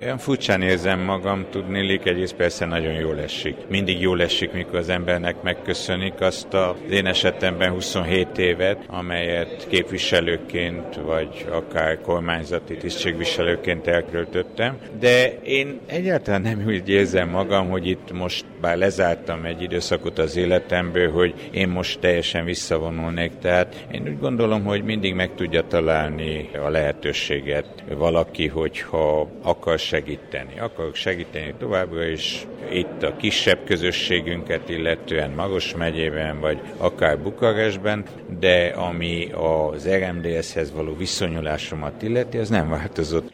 Olyan furcsán érzem magam, tudniillik, egyrészt persze nagyon jól esik. Mindig jól esik, mikor az embernek megköszönik azt az én esetemben 27 évet, amelyet képviselőként, vagy akár kormányzati tisztségviselőként elköltöttem. De én egyáltalán nem úgy érzem magam, hogy itt most, bár lezártam egy időszakot az életemből, hogy én most teljesen visszavonulnék. Tehát én úgy gondolom, hogy mindig meg tudja találni a lehetőséget valaki, hogyha akar segíteni. Akarok segíteni továbbra is itt a kisebb közösségünket, illetően Maros megyében, vagy akár Bukarestben, de ami az RMDSZ-hez való viszonyulásomat illeti, az nem változott.